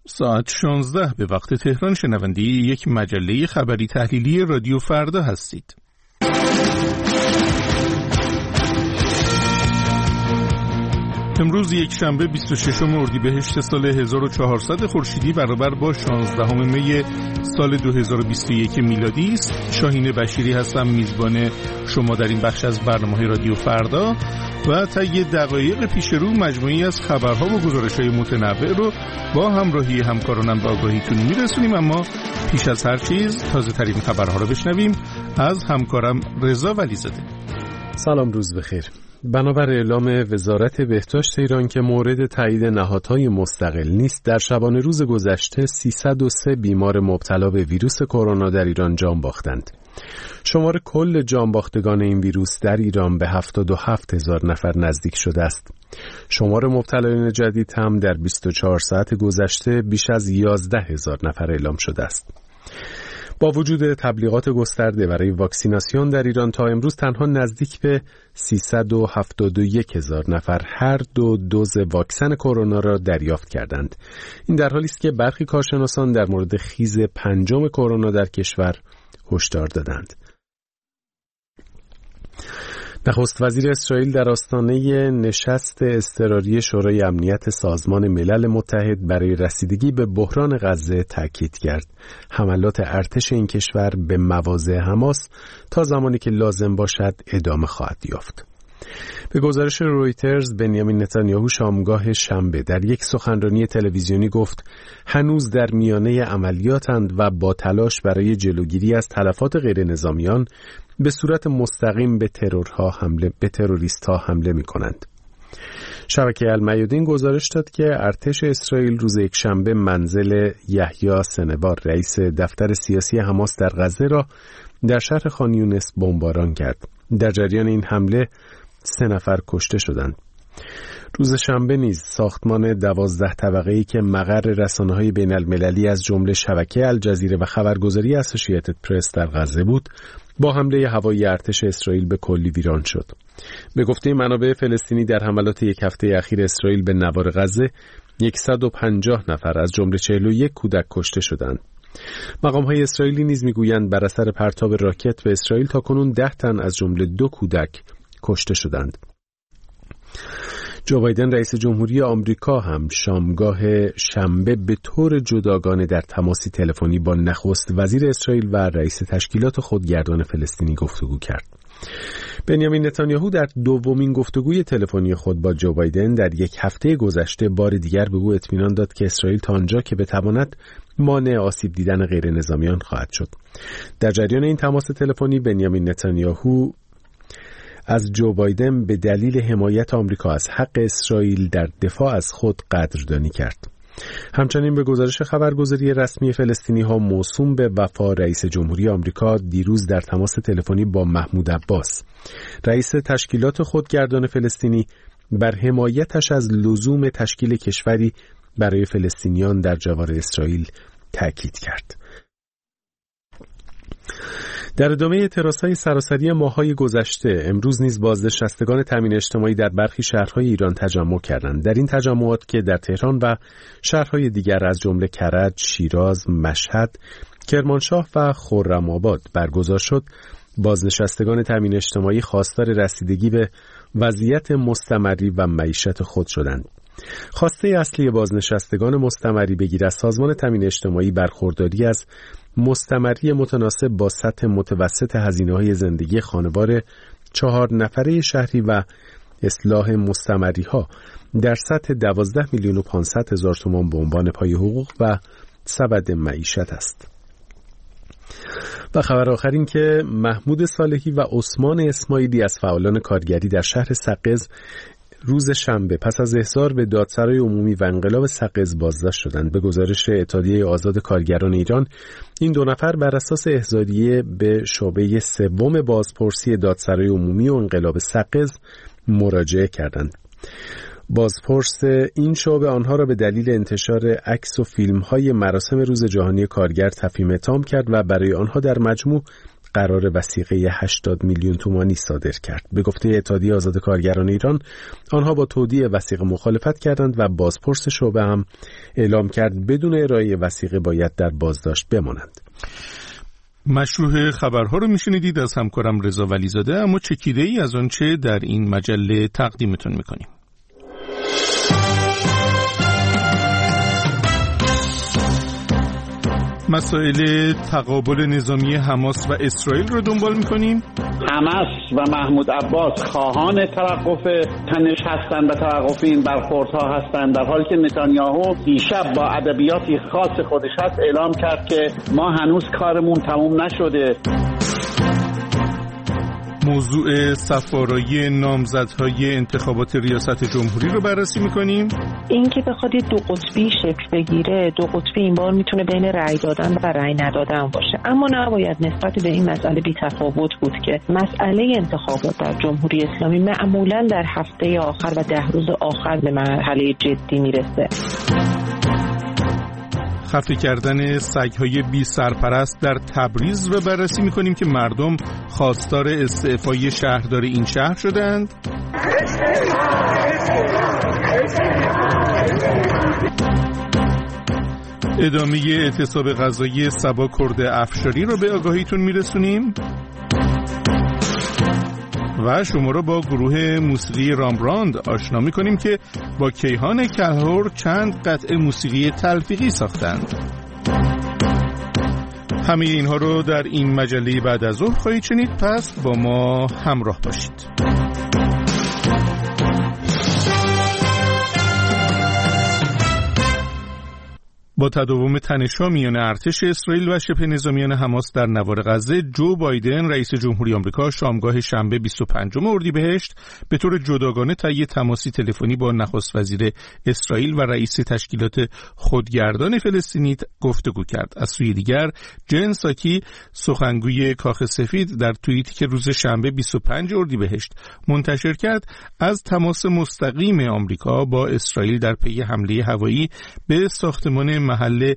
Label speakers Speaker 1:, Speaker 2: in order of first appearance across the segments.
Speaker 1: ساعت 16 به وقت تهران شنونده یک مجله خبری تحلیلی رادیو فردا هستید. امروز یک شنبه 26 اردیبهشت سال 1400 خورشیدی برابر با 16 می سال 2021 میلادی است. شاهین بشیری هستم، میزبان شما در این بخش از برنامه رادیو فردا و طی دقایق پیش رو مجموعی از خبرها و گزارش‌های متنوع رو با همراهی همکارانم به آگاهیتون میرسونیم. اما پیش از هر چیز تازه ترین خبرها رو بشنویم از همکارم رضا ولیزاده.
Speaker 2: سلام، روز بخیر. بنابر اعلام وزارت بهداشت ایران که مورد تایید نهادهای مستقل نیست، در شبانه روز گذشته 303 بیمار مبتلا به ویروس کرونا در ایران جان باختند. شمار کل جان باختگان این ویروس در ایران به 77,000 نفر نزدیک شده است. شمار مبتلایان جدید هم در 24 ساعت گذشته بیش از 11,000 نفر اعلام شده است. با وجود تبلیغات گسترده برای واکسیناسیون در ایران تا امروز تنها نزدیک به 371,000 نفر هر دو دوز واکسن کرونا را دریافت کردند. این در حالی است که برخی کارشناسان در مورد خیز پنجم کرونا در کشور هشدار دادند. نخست وزیر اسرائیل در آستانه نشست اضطراری شورای امنیت سازمان ملل متحد برای رسیدگی به بحران غزه تاکید کرد. حملات ارتش این کشور به مواضع حماس تا زمانی که لازم باشد ادامه خواهد یافت. به گزارش رویترز، بنیامین نتانیاهو شامگاه شنبه در یک سخنرانی تلویزیونی گفت هنوز در میانه عملیاتند و با تلاش برای جلوگیری از تلفات غیر نظامیان به صورت مستقیم به تروریست‌ها حمله می‌کنند. شبکه المیادین گزارش داد که ارتش اسرائیل روز یکشنبه منزل یحیی سنوار، رئیس دفتر سیاسی حماس در غزه را در شهر خان یونس بمباران کرد. در جریان این حمله 3 نفر کشته شدند. روز شنبه نیز ساختمان 12 طبقه‌ای که مقر رسانه‌های بین‌المللی از جمله شبکه الجزیره و خبرگزاری اسوسییتد پرس در غزه بود، با حمله هوایی ارتش اسرائیل به کلی ویران شد. به گفته منابع فلسطینی در حملات یک هفته اخیر اسرائیل به نوار غزه 150 نفر از جمله 41 کودک کشته شدند. مقام‌های اسرائیلی نیز می‌گویند بر اثر پرتاب راکت به اسرائیل تاکنون 10 تن از جمله 2 کودک کشته شدند. جو بایدن رئیس جمهوری آمریکا هم شامگاه شنبه به طور جداگانه در تماسی تلفنی با نخست وزیر اسرائیل و رئیس تشکیلات خودگردان فلسطینی گفتگو کرد. بنیامین نتانیاهو در دومین گفتگوی تلفنی خود با جو بایدن در یک هفته گذشته بار دیگر به او اطمینان داد که اسرائیل تا آنجا که بتواند مانع آسیب دیدن غیر نظامیان خواهد شد. در جریان این تماس تلفنی بنیامین نتانیاهو از جو بایدن به دلیل حمایت آمریکا از حق اسرائیل در دفاع از خود قدردانی کرد. همچنین به گزارش خبرگزاری رسمی فلسطینی ها موسوم به وفا، رئیس جمهوری آمریکا دیروز در تماس تلفنی با محمود عباس، رئیس تشکیلات خودگردان فلسطینی، بر حمایتش از لزوم تشکیل کشوری برای فلسطینیان در جوار اسرائیل تاکید کرد. در ادامه اعتراضهای سراسری ماه‌های گذشته، امروز نیز بازنشستگان تامین اجتماعی در برخی شهرهای ایران تجمع کردند. در این تجمعات که در تهران و شهرهای دیگر از جمله کرج، شیراز، مشهد، کرمانشاه و خرم‌آباد برگزار شد، بازنشستگان تامین اجتماعی خواستار رسیدگی به وضعیت مستمری و معیشت خود شدند. خواسته اصلی بازنشستگان مستمری بگیر از سازمان تامین اجتماعی برخورداری از مستمری متناسب با سطح متوسط هزینه‌های زندگی خانوار 4 نفره شهری و اصلاح مستمری‌ها در سطح 12,500,000 تومان به عنوان پای حقوق و سبد معیشت است. و خبر آخر این که محمود صالحی و عثمان اسماعیلی از فعالان کارگری در شهر سقز روز شنبه پس از احضار به دادسرای عمومی و انقلاب سقز بازداشت شدند. به گزارش اتحادیه آزاد کارگران ایران، این 2 نفر بر اساس احضاریه به شعبه 3 بازپرسی دادسرای عمومی و انقلاب سقز مراجعه کردند. بازپرس این شعبه آنها را به دلیل انتشار عکس و فیلم‌های مراسم روز جهانی کارگر تفهیم اتهام کرد و برای آنها در مجموع قرار وثیقه 80 میلیون تومانی صادر کرد. به گفته اتحادیه آزاد کارگران ایران، آنها با تودیع وثیقه مخالفت کردند و بازپرس شعبه هم اعلام کرد بدون ارائه وثیقه باید در بازداشت بمانند.
Speaker 1: مشروع خبرها رو میشنیدید از همکارم رضا ولیزاده، اما چکیده ای از آنچه در این مجله تقدیمتون میکنیم. مسائل تقابل نظامی حماس و اسرائیل رو دنبال میکنیم.
Speaker 3: حماس و محمود عباس خواهان توقف تنش هستند و توقف این برخوردها هستند، در حالی که نتانیاهو دیشب با ادبیاتی خاص خودش هست اعلام کرد که ما هنوز کارمون تموم نشده.
Speaker 1: موضوع صفارای نامزدهای انتخابات ریاست جمهوری رو بررسی میکنیم.
Speaker 4: این که بخواد دو قطبی شکل بگیره، دو قطبی این بار میتونه بین رأی دادن و رأی ندادن باشه، اما نباید نسبت به این مسئله بی تفاوت بود که مسئله انتخابات در جمهوری اسلامی معمولا در هفته آخر و 10 روز آخر به مرحله جدی میرسه.
Speaker 1: خفه کردن سگ‌های بی سرپرست در تبریز رو بررسی می‌کنیم که مردم خواستار استعفای شهردار این شهر شدند. ادامه اعتصاب غذایی صبا کرد افشاری رو به آگاهیتون میرسونیم و شما رو با گروه موسیقی رامبراند آشنا می‌کنیم که با کیهان کلهر چند قطعه موسیقی تلفیقی ساختند. همه اینها رو در این مجله بعد از ظهر خواهید شنید، پس با ما همراه باشید. با تداوم تنش‌ها میان ارتش اسرائیل و شبه نظامیان حماس در نوار غزه، جو بایدن رئیس جمهوری آمریکا شامگاه شنبه 25 اردیبهشت به طور جداگانه طی تماسی تلفنی با نخست وزیر اسرائیل و رئیس تشکیلات خودگردان فلسطینی گفتگو کرد. از سوی دیگر جن ساکی سخنگوی کاخ سفید در توییتی که روز شنبه 25 اردیبهشت منتشر کرد از تماس مستقیم آمریکا با اسرائیل در پی حمله هوایی به ساختمان محل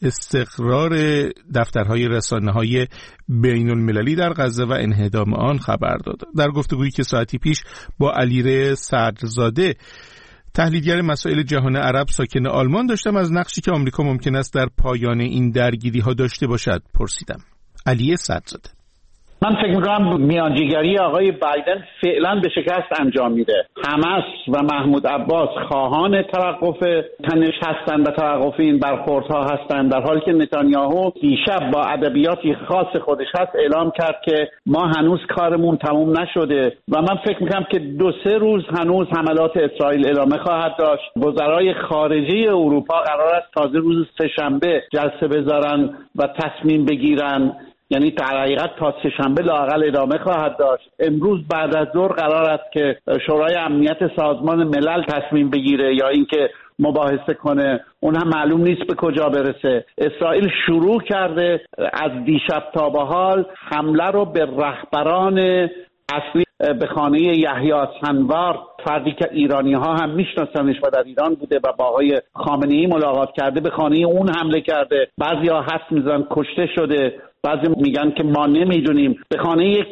Speaker 1: استقرار دفترهای رسانه‌های بین المللی در غزه و انهدام آن خبر داد. در گفتگویی که ساعتی پیش با علیرضا صدرزاده تحلیلگر مسائل جهان عرب ساکن آلمان داشتم از نقشی که آمریکا ممکن است در پایان این درگیری‌ها داشته باشد پرسیدم. علی صدرزاده:
Speaker 3: من فکر می‌کنم میانجیگری آقای بایدن فعلا به شکست انجام میده. حماس و محمود عباس خواهان توقف تنش هستند و توقف این برخوردها هستند، در حالی که نتانیاهو دیشب با ادبیاتی خاص خودش هست اعلام کرد که ما هنوز کارمون تموم نشده و من فکر می‌کنم که 2-3 روز هنوز حملات اسرائیل ادامه خواهد داشت. وزرای خارجه اروپا قرار است تازه روز سه‌شنبه جلسه بذارن و تصمیم بگیرن، یعنی در حقیقت تا سه‌شنبه لااقل ادامه خواهد داشت. امروز بعد از ظهر قرار است که شورای امنیت سازمان ملل تصمیم بگیره یا اینکه مباحثه کنه، اون هم معلوم نیست به کجا برسه. اسرائیل شروع کرده از دیشب تا به حال حمله رو به رهبران اصلی به خانه یحیی سنوار، فردی که ایرانی‌ها هم میشناسنش و در ایران بوده و با آقای خامنه‌ای ملاقات کرده، به خانه اون حمله کرده. بعضی‌ها حدس می‌زنن کشته شده، بعضی میگن که ما نمیدونیم. به خانه یک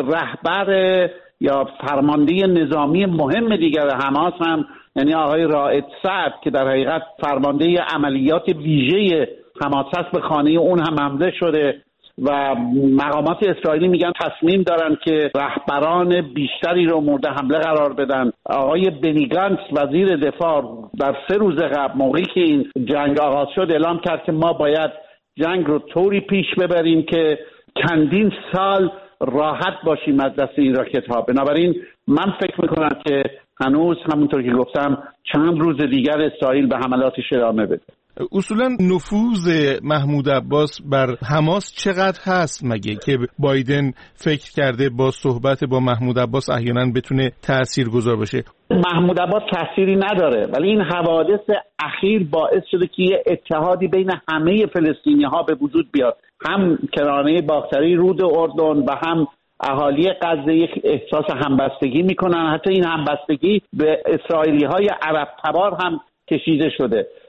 Speaker 3: رهبر یا فرمانده نظامی مهم دیگر حماس هم، یعنی آقای رائد سعد که در حقیقت فرمانده عملیات ویژه حماس است، به خانه اون هم حمله شده و مقامات اسرائیلی میگن تصمیم دارن که رهبران بیشتری رو مورد حمله قرار بدن. آقای بنی گانتس وزیر دفاع در 3 روز قبل موقعی که این جنگ آغاز شد اعلام کرد که ما باید جنگ رو طوری پیش ببریم که چندین سال راحت باشیم از دست این راکت‌ها. بنابراین من فکر میکنم که هنوز همونطور که گفتم چند روز دیگر اسرائیل به حملاتش ادامه بده.
Speaker 1: اصولا نفوذ محمود عباس بر حماس چقدر هست مگه که بایدن فکر کرده با صحبت با محمود عباس احیانا بتونه تاثیرگذار باشه؟
Speaker 3: محمود عباس تأثیری نداره، ولی این حوادث اخیر باعث شده که یه اتحادی بین همه فلسطینی‌ها به وجود بیاد. هم کرانه باختری رود اردن و هم اهالی غزه یک احساس همبستگی میکنن. حتی این همبستگی به اسرائیلی‌های عرب تبار هم کشیده شده.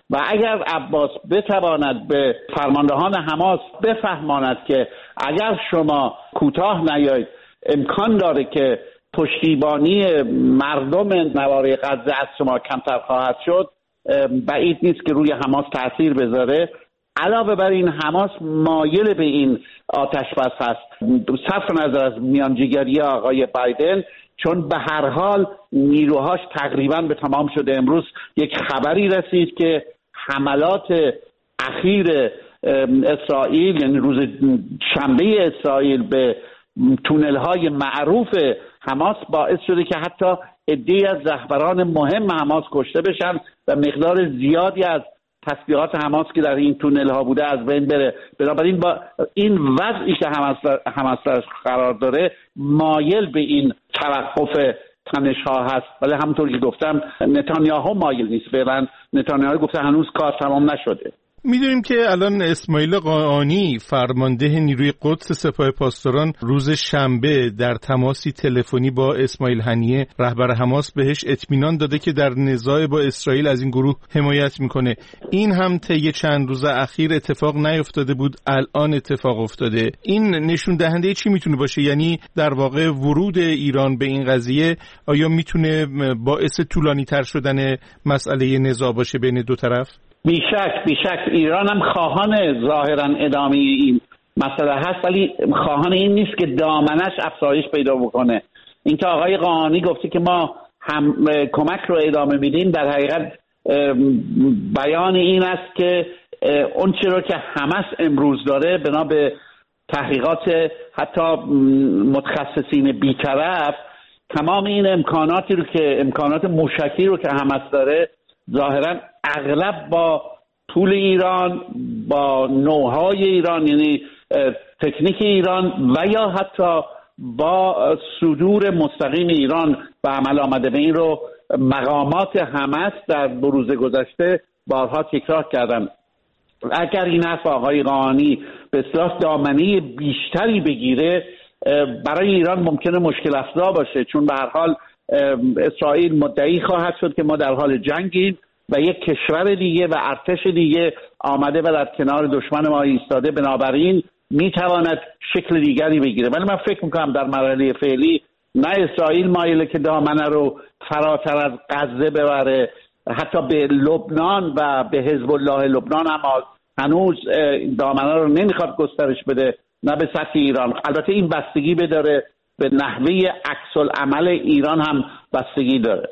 Speaker 3: و اگر عباس بتواند به فرماندهان حماس بفهماند که اگر شما کوتاه نیایید امکان داره که پشتیبانی مردم نواره غزه از شما کمتر خواهد شد، بعید نیست که روی حماس تأثیر بذاره. علاوه بر این حماس مایل به این آتش بس هست، صرف نظر از میانجیگری آقای بایدن، چون به هر حال نیروهاش تقریبا به تمام شده. امروز یک خبری رسید که حملات اخیر اسرائیل، یعنی روز شنبه اسرائیل، به تونل‌های معروف حماس باعث شده که حتی عده‌ای از رهبران مهم حماس کشته بشن و مقدار زیادی از تسلیحات حماس که در این تونل‌ها بوده از بین بره. بنابراین با این وضعی که حماس درش قرار داره مایل به این توقف تنش‌ها هست، ولی همونطور که گفتم نتانیاهو مایل نیست. فعلا نتانیاهو گفته هنوز کار تمام نشده.
Speaker 1: میدونیم که الان اسماعیل قاآنی فرمانده نیروی قدس سپاه پاسداران روز شنبه در تماسی تلفنی با اسماعیل هنیه رهبر حماس بهش اطمینان داده که در نزاع با اسرائیل از این گروه حمایت میکنه. این هم طی چند روز اخیر اتفاق نیفتاده بود، الان اتفاق افتاده. این نشون دهنده چی میتونه باشه؟ یعنی در واقع ورود ایران به این قضیه آیا میتونه باعث طولانی تر شدن مسئله نزاع باشه بین دو طرف؟
Speaker 3: بیشک ایران هم خواهان ظاهرا ادامه این مسئله هست، ولی خواهان این نیست که دامنش افزایش پیدا بکنه. این که آقای قاآنی گفته که ما هم کمک رو ادامه میدیم، در حقیقت بیان این است که اون چیزی رو که حماس امروز داره بنا به تحقیقات حتی متخصصین بی‌طرف، تمام این امکانات موشکی رو که حماس داره ظاهرا اغلب با پول ایران، با نوهای ایران، یعنی تکنیک ایران، و یا حتی با صدور مستقیم ایران به عمل آمده. به این رو مقامات حماس در 2 روز گذشته بارها تکرار کردن. اگر این حرف آقای قاآنی به اصطلاح دامنه بیشتری بگیره، برای ایران ممکنه مشکل افزا باشه، چون به هر حال اسرائیل مدعی خواهد شد که ما در حال جنگیم و یک کشور دیگه و ارتش دیگه آمده و در کنار دشمن ما ایستاده، بنابراین میتواند شکل دیگری بگیره. ولی من فکر میکنم در مرحله فعلی نه اسرائیل مایله که دامنه رو فراتر از غزه ببره، حتی به لبنان و به حزب الله لبنان هم هنوز دامنه رو نمیخواد گسترش بده، نه به سطح ایران. البته این بستگی داره به نحوه عکس العمل ایران هم بستگی داره.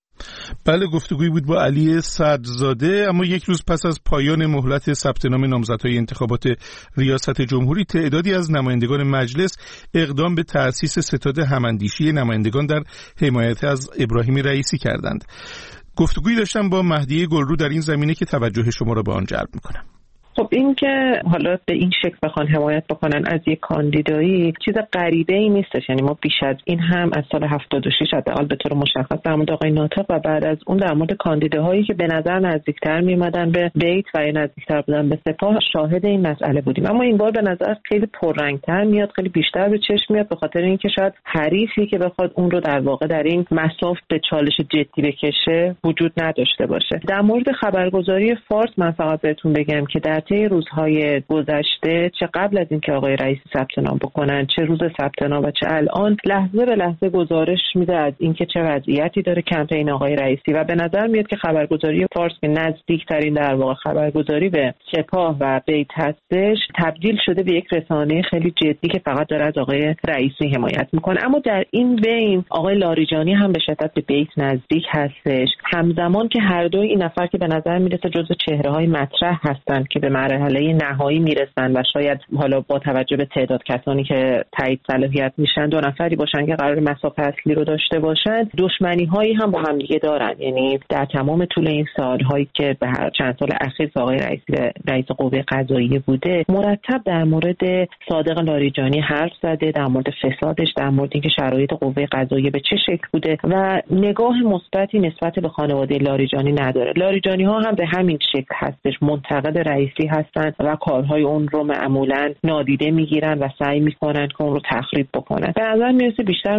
Speaker 1: بله، گفتگویی بود با علی صدرزاده. اما یک روز پس از پایان مهلت ثبت نام نامزدهای انتخابات ریاست جمهوری، تعدادی از نمایندگان مجلس اقدام به تأسیس ستاد هماندیشی نمایندگان در حمایت از ابراهیم رئیسی کردند. گفتگویی داشتم با مهدی گلرو در این زمینه که توجه شما را به آن جلب می‌کنم.
Speaker 4: خب این که حالا به این شکل بخوان حمایت بکنن از یک کاندیدایی چیز غریبه ای نیستش. یعنی ما بیش از این هم از سال 76 حداقل به طور مشخص در مورد آقای ناطق و بعد از اون در مورد کاندیداهایی که به نظر نزدیکتر میومدن به بیت و نزدیکتر بودن به سپاه شاهد این مسئله بودیم. اما این بار به نظر خیلی پررنگتر میاد، خیلی بیشتر به چشم میاد، به خاطر اینکه شاید حریفی که بخواد اون رو در واقع در این مساف به چالش جدی بکشه وجود نداشته باشه. در مورد خبرگزاری فارس من فقط بهتون بگم که در طی روزهای گذشته، چه قبل از اینکه آقای رئیسی ثبت نام بکنن، چه روز ثبت نام و چه الان، لحظه به لحظه گزارش میده از اینکه چه وضعیتی داره کمپین آقای رئیسی و به نظر میاد که خبرگزاری فارس که نزدیکترین در واقع خبرگزاری به سپاه و بیت هستش، تبدیل شده به یک رسانه خیلی جدی که فقط داره از آقای رئیسی حمایت میکنه. اما در این بین آقای لاریجانی هم به شدت به بیت نزدیک هستش، همزمان که هر دوی این نفر که به نظر میرسه جزو چهره‌های مطرح هستند که به مرحله نهایی میرسن و شاید حالا با توجه به تعداد کسانی که تایید صلاحیت میشن 2 نفری باشن که قرار مسافه اصلی رو داشته باشن، دشمنی هایی هم با هم دیگه دارن. یعنی در تمام طول این سالهایی که به چند سال اخیر آقای رئیس قوه قضاییه بوده، مرتب در مورد صادق لاریجانی حرف زده، در مورد فسادش، در مورد اینکه شرایط قوه قضاییه به چه شکل بوده و نگاه مثبتی نسبت به خانواده لاریجانی نداره. لاریجانی ها هم به همین شکل هستش، منتقد رئیسی هستن و کارهای اون رو معمولا نادیده میگیرن و سعی میکنن که اون رو تخریب بکنن. به نظر میرسه بیشتر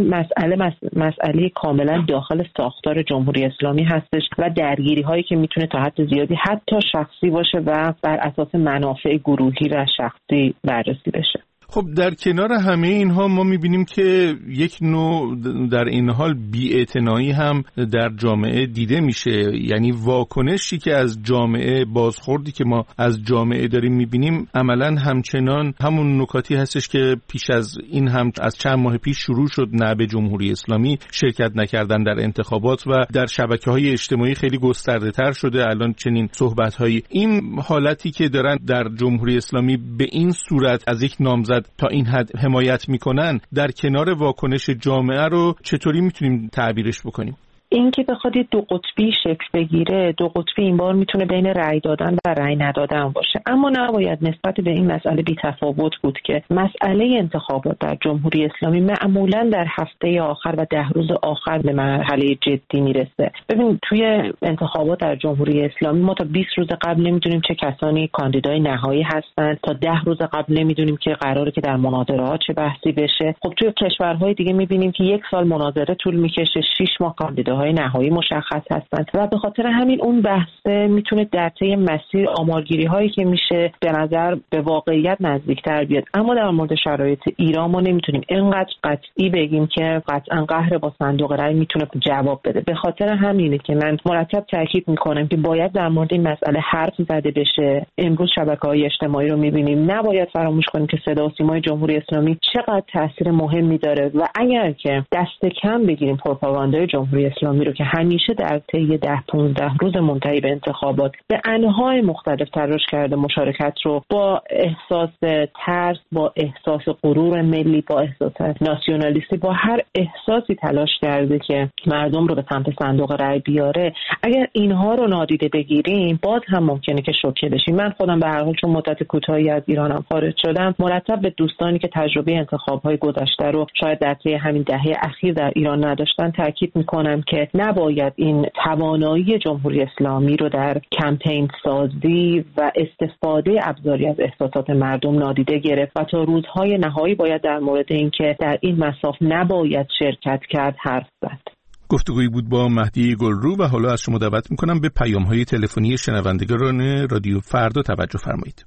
Speaker 4: مسئله کاملا داخل ساختار جمهوری اسلامی هستش و درگیری هایی که میتونه تا حد زیادی حتی شخصی باشه و بر اساس منافع گروهی و شخصی بررسی بشه.
Speaker 1: خب در کنار همه اینها ما میبینیم که یک نوع در این حال بی‌اعتنایی هم در جامعه دیده میشه، یعنی واکنشی که از جامعه، بازخوردی که ما از جامعه داریم میبینیم عملاً همچنان همون نکاتی هستش که پیش از این هم از چند ماه پیش شروع شد. نه به جمهوری اسلامی شرکت نکردن در انتخابات و در شبکه‌های اجتماعی خیلی گسترده تر شده الان چنین صحبت‌هایی. این حالتی که دارن در جمهوری اسلامی به این صورت از یک نامزد تا این حد حمایت میکنن در کنار واکنش جامعه رو چطوری میتونیم تعبیرش بکنیم؟
Speaker 4: این که بخواد دو قطبی شکل بگیره، دو قطبی این بار میتونه بین رأی دادن و رأی ندادن باشه، اما نباید نسبت به این مسئله بی‌تفاوت بود که مسئله انتخابات در جمهوری اسلامی معمولا در هفته آخر و 10 روز آخر به مرحله جدی میرسه. ببین توی انتخابات در جمهوری اسلامی ما تا 20 روز قبل نمیدونیم چه کسانی کاندیدای نهایی هستن، تا 10 روز قبل نمیدونیم که قراره که در مناظره‌ها چه بحثی بشه. خب توی کشورهای دیگه میبینیم که 1 سال مناظره طول میکشه، 6 ماه کاندیداهای نهایی مشخص هستند و به خاطر همین اون بحثه میتونه در طی مسیر آمارگیری هایی که میشه به نظر به واقعیت نزدیکتر بیاد. اما در مورد شرایط ایران ما نمیتونیم اینقدر قطعی بگیم که قطعا قهر با صندوق رأی میتونه جواب بده. به خاطر همینه که من مرتب تاکید میکنم که باید در مورد این مسئله حرف زده بشه. امروز شبکه‌های اجتماعی رو میبینیم، نباید فراموش کنیم که صدا و سیمای جمهوری اسلامی چقدر تاثیر مهمی داره و اگر که دست کم بگیریم پروپاگاندای جمهوری اسلامی رو که همیشه در طی 10-15 روز منتهی به انتخابات به انواع مختلف تلاش کرده مشارکت رو با احساس ترس، با احساس غرور ملی، با احساس ناسیونالیستی، با هر احساسی تلاش کرده که مردم رو به سمت صندوق رأی بیاره، اگر اینها رو نادیده بگیریم باز هم ممکنه که شوکه بشیم. من خودم به هر حال چون مدت کوتاهی از ایرانم خارج شدم، مرتب به دوستانی که تجربه انتخاب‌های گذشته رو شاید در طی همین دهه اخیر در ایران نداشتن تاکید می‌کنم که نباید این توانایی جمهوری اسلامی رو در کمپین سازی و استفاده ابزاری از احساسات مردم نادیده گرفت و تا روزهای نهایی باید در مورد اینکه در این مصاف نباید شرکت کرد حرف زد.
Speaker 1: گفتگویی بود با مهدی گلرو و حالا از شما دعوت میکنم به پیام‌های تلفنی شنوندگان رادیو فردا توجه فرمایید.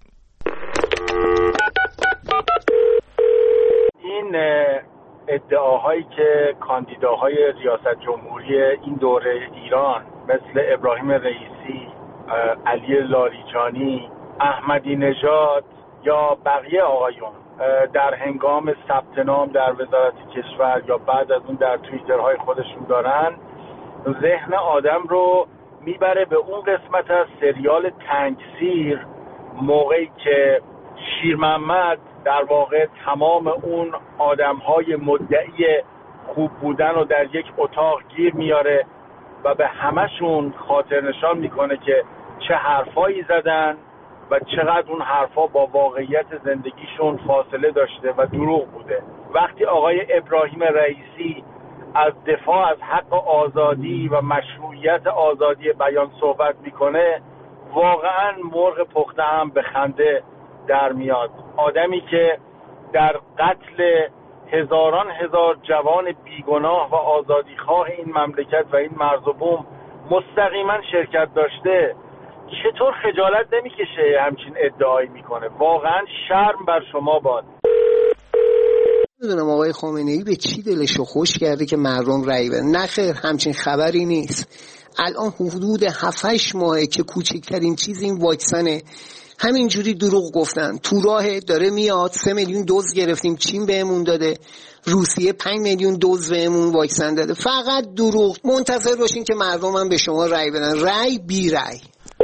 Speaker 1: این
Speaker 5: ادعاهایی که کاندیداهای ریاست جمهوری این دوره ایران مثل ابراهیم رئیسی، علی لاریجانی، احمدی نژاد یا بقیه آقایون در هنگام ثبت نام در وزارت کشور یا بعد از اون در توییترهای خودشون دارن، ذهن آدم رو میبره به اون قسمت از سریال تنگسیر، موقعی که شیر محمد در واقع تمام اون آدمهای مدعی خوب بودن رو در یک اتاق گیر میاره و به همشون خاطر نشان میکنه که چه حرفایی زدن و چقدر اون حرفا با واقعیت زندگیشون فاصله داشته و دروغ بوده. وقتی آقای ابراهیم رئیسی از دفاع از حق آزادی و مشروعیت آزادی بیان صحبت میکنه، واقعا مرغ پخته هم به خنده در میاد. آدمی که در قتل هزاران هزار جوان بیگناه و آزادیخواه این مملکت و این مرز و بوم مستقیما شرکت داشته، چطور خجالت نمیکشه همچین ادعایی میکنه؟ واقعا شرم بر شما باد.
Speaker 6: نمیدونم آقای خامنه‌ای به چی دلشو خوش کرده که مردم رأی بدن. نه خیر، همچین خبری نیست. الان حدود 7-8 ماهه که کوچکترین چیز این واکسنه. همینجوری دروغ گفتن. تو راه داره میاد، 3 میلیون دوز گرفتیم، چین بهمون داده، روسیه 5 میلیون دوز بهمون واکسن داده. فقط دروغ. منتظر باشین که مردم هم به شما رأی بدن. رأی بی رأی.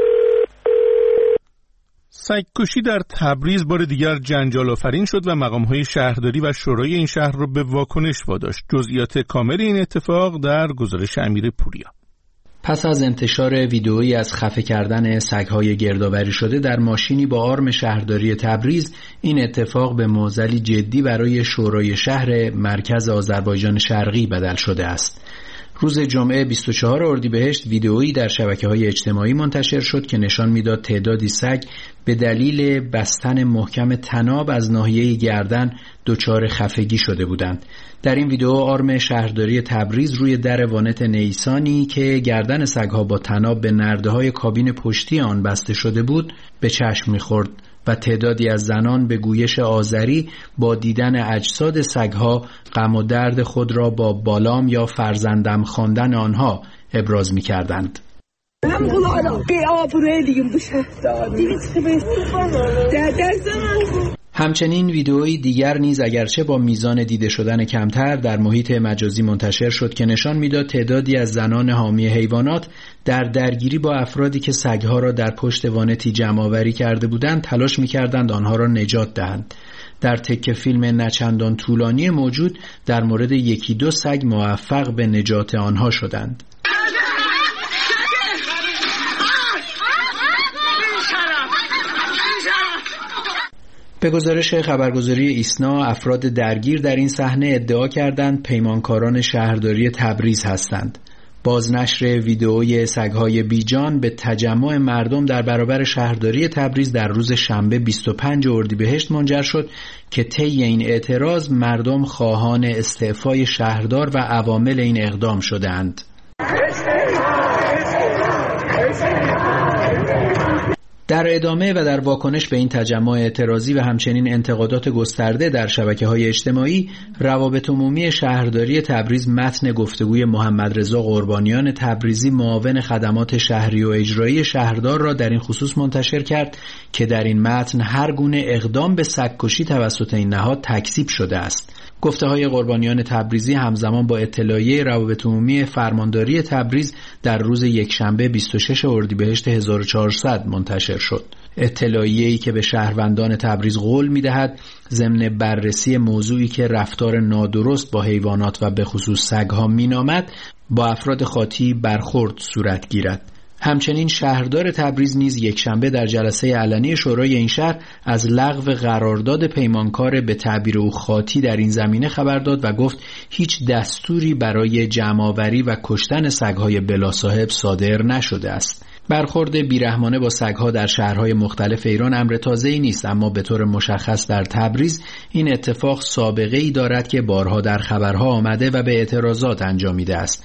Speaker 1: سگ‌کشی در تبریز بار دیگر جنجال آفرین شد و مقام‌های شهرداری و شورای این شهر را به واکنش واداشت. جزئیات کامل این اتفاق در گزارش امیر پوریا.
Speaker 7: پس از انتشار ویدئویی از خفه کردن سگ‌های گردآوری شده در ماشینی با آرم شهرداری تبریز، این اتفاق به معضلی جدی برای شورای شهر مرکز آذربایجان شرقی بدل شده است. روز جمعه 24 اردیبهشت ویدئویی در شبکه‌های اجتماعی منتشر شد که نشان می‌داد تعدادی سگ به دلیل بستن محکم طناب از ناحیه گردن دچار خفگی شده بودند. در این ویدئو آرم شهرداری تبریز روی در وانت نیسانی که گردن سگ‌ها با طناب به نرده‌های کابین پشتی آن بسته شده بود به چشم می‌خورد و تعدادی از زنان به گویش آذری با دیدن اجساد سگ‌ها غم و درد خود را با بالام یا فرزندم خواندن آنها ابراز می‌کردند. همچنین ویدئویی دیگر نیز اگرچه با میزان دیده شدن کمتر در محیط مجازی منتشر شد که نشان میداد تعدادی از زنان حامی حیوانات در درگیری با افرادی که سگها را در پشت وانتی جمع‌آوری کرده بودند تلاش می‌کردند آنها را نجات دهند. در تکه فیلم نچندان طولانی موجود در مورد یکی دو سگ موفق به نجات آنها شدند. به گزارش خبرگزاری ایسنا افراد درگیر در این صحنه ادعا کردند پیمانکاران شهرداری تبریز هستند. بازنشر ویدئوی سگ‌های بیجان به تجمع مردم در برابر شهرداری تبریز در روز شنبه 25 اردیبهشت منجر شد که طی این اعتراض مردم خواهان استعفای شهردار و عوامل این اقدام شدند. در ادامه و در واکنش به این تجمع اعتراضی و همچنین انتقادات گسترده در شبکه‌های اجتماعی، روابط عمومی شهرداری تبریز متن گفتگوی محمدرضا قربانیان تبریزی معاون خدمات شهری و اجرایی شهردار را در این خصوص منتشر کرد که در این متن هر گونه اقدام به سگ‌کشی توسط این نهاد تکذیب شده است. گفته‌های قربانیان تبریزی همزمان با اطلاعیه روابط عمومی فرمانداری تبریز در روز یکشنبه 26 اردیبهشت 1400 منتشر شد. اطلاعیه‌ای که به شهروندان تبریز قول می‌دهد ضمن بررسی موضوعی که رفتار نادرست با حیوانات و به خصوص سگ‌ها مینامد با افراد خاطی برخورد صورت گیرد. همچنین شهردار تبریز نیز یکشنبه در جلسه علنی شورای این شهر از لغو قرارداد پیمانکار به تعبیر او خاطی در این زمینه خبر داد و گفت هیچ دستوری برای جمع‌آوری و کشتن سگ‌های بلا صاحب صادر نشده است. برخورد بیرحمانه با سگ‌ها در شهرهای مختلف ایران امر تازه‌ای نیست، اما به طور مشخص در تبریز این اتفاق سابقه‌ای دارد که بارها در خبرها آمده و به اعتراضات انجامیده است.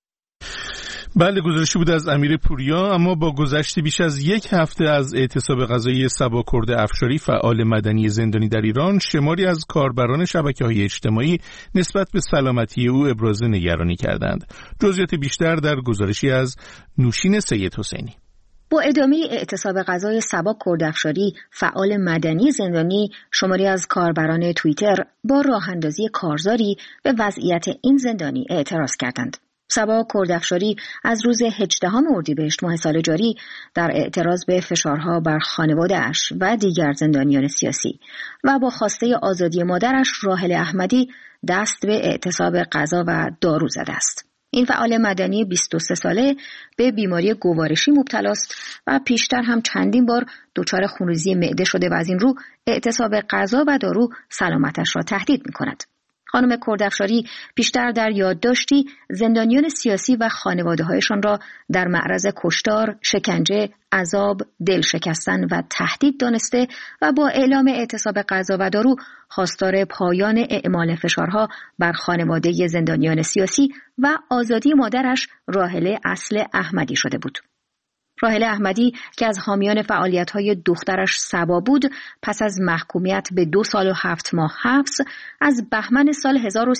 Speaker 1: بله، گزارشی بود از امیر پوریا. اما با گذشت بیش از یک هفته از اعتصاب غذایی صبا کرد افشاری فعال مدنی زندانی در ایران، شماری از کاربران شبکه‌های اجتماعی نسبت به سلامتی او ابراز نگرانی کردند. جزئیات بیشتر در گزارشی از نوشین سید حسینی.
Speaker 8: با ادامه اعتصاب غذای صبا کرد افشاری فعال مدنی زندانی، شماری از کاربران توییتر با راه‌اندازی کارزاری به وضعیت این زندانی اعتراض کردند. صبا کرد افشاری از روز 18 اردیبهشت ماه سال جاری در اعتراض به فشارها بر خانواده‌اش و دیگر زندانیان سیاسی و با خواسته آزادی مادرش راحله احمدی دست به اعتصاب غذا و دارو زده است. این فعال مدنی 23 ساله به بیماری گوارشی مبتلا است و پیشتر هم چندین بار دچار خونریزی معده شده و از این رو اعتصاب غذا و دارو سلامتش را تهدید می‌کند. خانم کرد افشاری پیشتر در یادداشتی زندانیان سیاسی و خانواده‌هایشان را در معرض کشتار، شکنجه، عذاب، دل شکستن و تهدید دانسته و با اعلام اعتصاب غذا و دارو خواستار پایان اعمال فشارها بر خانواده زندانیان سیاسی و آزادی مادرش راحله اصل احمدی شده بود. راحله احمدی که از حامیان فعالیت‌های دخترش صبا بود، پس از محکومیت به 2 سال و 7 ماه حبس از بهمن سال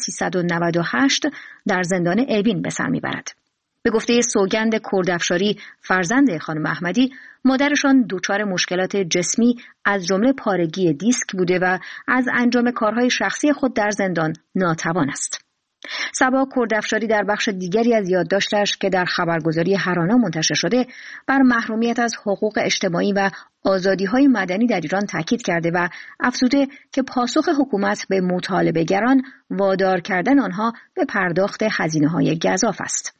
Speaker 8: 1398 در زندان اوین به سر میبرد. به گفته سوگند کرد افشاری فرزند خانم احمدی، مادرشان دچار مشکلات جسمی از جمله پارگی دیسک بوده و از انجام کارهای شخصی خود در زندان ناتوان است. صبا کرد افشاری در بخش دیگری از یادداشتش که در خبرگزاری هرانا منتشر شده بر محرومیت از حقوق اجتماعی و آزادی‌های مدنی در ایران تاکید کرده و افزوده که پاسخ حکومت به مطالبه‌گران وادار کردن آنها به پرداخت هزینه‌های گزاف است.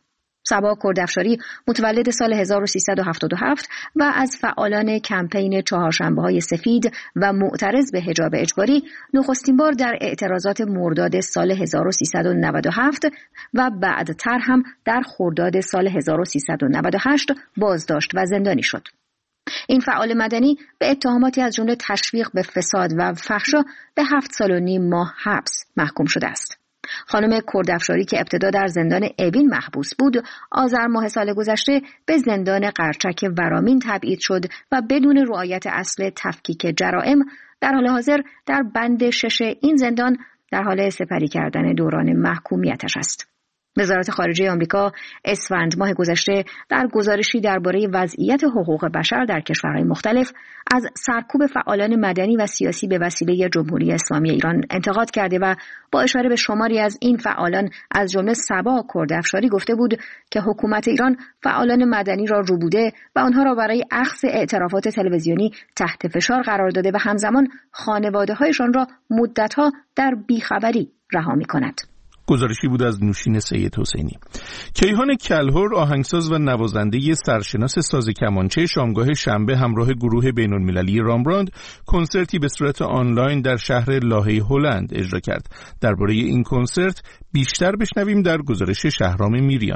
Speaker 8: صبا کردافشاری متولد سال 1377 و از فعالان کمپین چهارشنبه‌های سفید و معترض به حجاب اجباری نخستین بار در اعتراضات مرداد سال 1397 و بعدتر هم در خرداد سال 1398 بازداشت و زندانی شد. این فعال مدنی به اتهاماتی از جمله تشویق به فساد و فحشا به 7 سال و نیم ماه حبس محکوم شده است. خانم کردافشاری که ابتدا در زندان اوین محبوس بود، آذر ماه سال گذشته به زندان قرچک ورامین تبعید شد و بدون رعایت اصل تفکیک جرائم در حال حاضر در بند 6 این زندان در حال سپری کردن دوران محکومیتش است. وزارت خارجه آمریکا اسفند ماه گذشته در گزارشی درباره وضعیت حقوق بشر در کشورهای مختلف از سرکوب فعالان مدنی و سیاسی به وسیله جمهوری اسلامی ایران انتقاد کرده و با اشاره به شماری از این فعالان از جمله صبا کردافشاری گفته بود که حکومت ایران فعالان مدنی را ربوده و آنها را برای اخذ اعترافات تلویزیونی تحت فشار قرار داده و همزمان خانواده‌هایشان را مدت‌ها در بیخبری رها می‌کند.
Speaker 1: گزارشی بود از نوشین سید حسینی. کیهان کلهر آهنگساز و نوازنده سرشناس ساز کمانچه شامگاه شنبه همراه گروه بین‌المللی رامبراند کنسرتی به صورت آنلاین در شهر لاهه هلند اجرا کرد. درباره این کنسرت بیشتر بشنویم در گزارش شهرام میریان.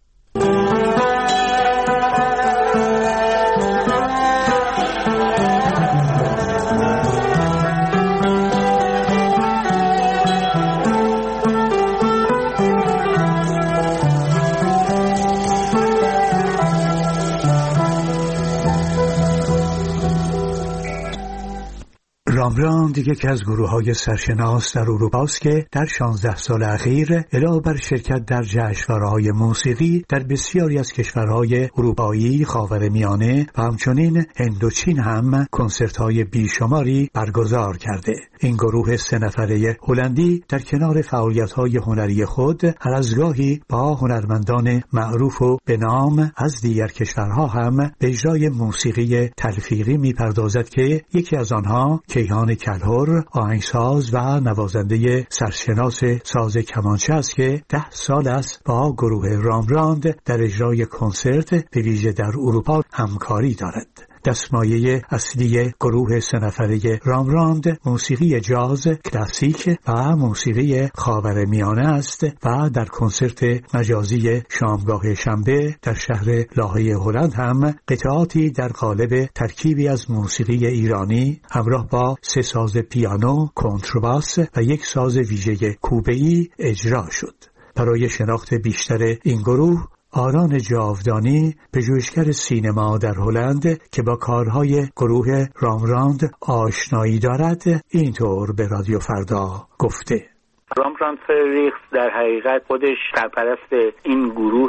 Speaker 9: رامبراند یکی از گروه‌های سرشناس در اروپا است که در 16 سال اخیر علاوه بر شرکت در جشنواره‌های موسیقی در بسیاری از کشورهای اروپایی، خاورمیانه و همچنین هند و چین هم کنسرت‌های بیشماری برگزار کرده. این گروه 3 نفره هلندی در کنار فعالیت‌های هنری خود هر از گاهی با هنرمندان معروف و به نام از دیگر کشورها هم به اجرای موسیقی تلفیقی می‌پردازد که یکی از آنها کیهان کلهر آهنگساز و نوازنده سرشناس ساز کمانچه است که 10 سال است با گروه رامبراند در اجرای کنسرت به ویژه در اروپا همکاری دارد. دستمایه اصلی گروه 3 نفره رامبراند موسیقی جاز، کلاسیک و موسیقی خاورمیانه است و در کنسرت مجازی شامگاه شنبه در شهر لاهه هلند هم قطعاتی در قالب ترکیبی از موسیقی ایرانی همراه با 3 ساز پیانو، کنترباس و 1 ساز ویژه کوبه‌ای اجرا شد. برای شناخت بیشتر این گروه آران جاودانی، پژوهشگر سینما در هلند که با کارهای گروه رامبراند آشنایی دارد، اینطور به رادیو فردا گفته:
Speaker 10: رامبراند فریخس در حقیقت خودش سرپرست این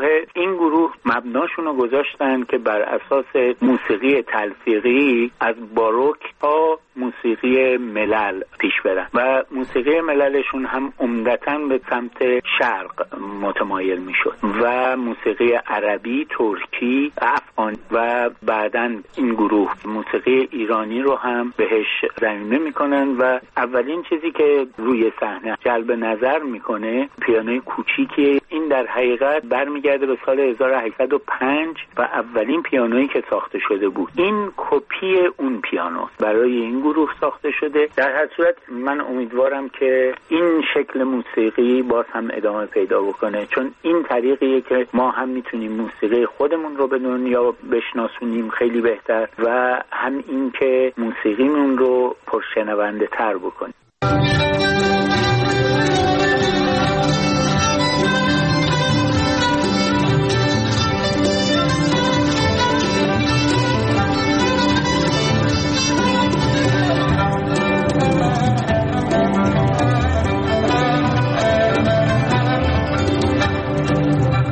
Speaker 10: گروه مبناشون رو گذاشتن که بر اساس موسیقی تلفیقی از باروک تا موسیقی ملل پیش برن و موسیقی مللشون هم عمدتاً به سمت شرق متمایل میشد و موسیقی عربی، ترکی، افغانی و بعداً این گروه موسیقی ایرانی رو هم بهش ضمیمه میکنن و اولین چیزی که روی صحنه جلب نظر میکنه پیانوی کوچیکی. این در حقیقت برمیگرده به سال 1805 و اولین پیانویی که ساخته شده بود. این کپی اون پیانوست، برای این گروه ساخته شده. در هر صورت من امیدوارم که این شکل موسیقی باز هم ادامه پیدا بکنه، چون این طریقیه که ما هم میتونیم موسیقی خودمون رو به دنیا بشناسونیم خیلی بهتر و هم این که موسیقیمون رو پرشنونده تر بکنیم.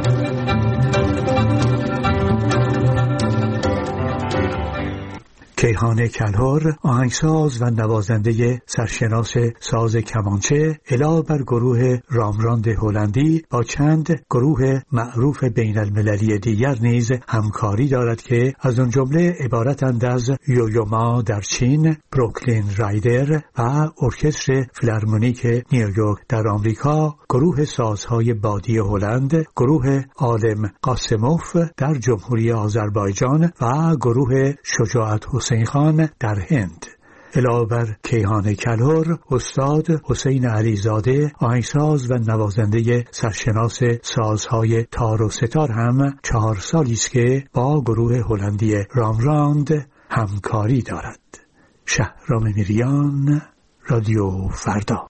Speaker 9: کیهان کیهان کلهر، آهنگساز و نوازنده سرشناس ساز کمانچه، علاوه بر گروه رامراند هلندی با چند گروه معروف بین المللی دیگر نیز همکاری دارد که از آن جمله عبارتند از یویوما در چین، بروکلین رایدر و ارکستر فیلارمونیک نیویورک در آمریکا، گروه سازهای بادی هلند، گروه عالم قاسموف در جمهوری آذربایجان و گروه شجاعت حسین خان در هند. علاوه بر کیهان کلهر، استاد حسین علیزاده، آهنگساز و نوازنده سرشناس سازهای تار و ستار هم 4 سالی است که با گروه هلندی رامراند همکاری دارد. شهرام میریان، رادیو فردا.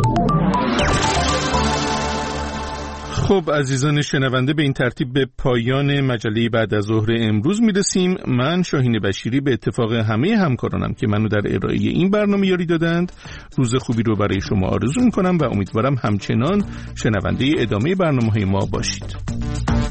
Speaker 1: خب عزیزان شنونده، به این ترتیب به پایان مجله بعد از ظهر امروز میرسیم. من شاهین بشیری به اتفاق همه همکارانم که منو در ارائه این برنامه یاری دادند روز خوبی رو برای شما آرزو میکنم و امیدوارم همچنان شنونده ادامه برنامه‌های ما باشید.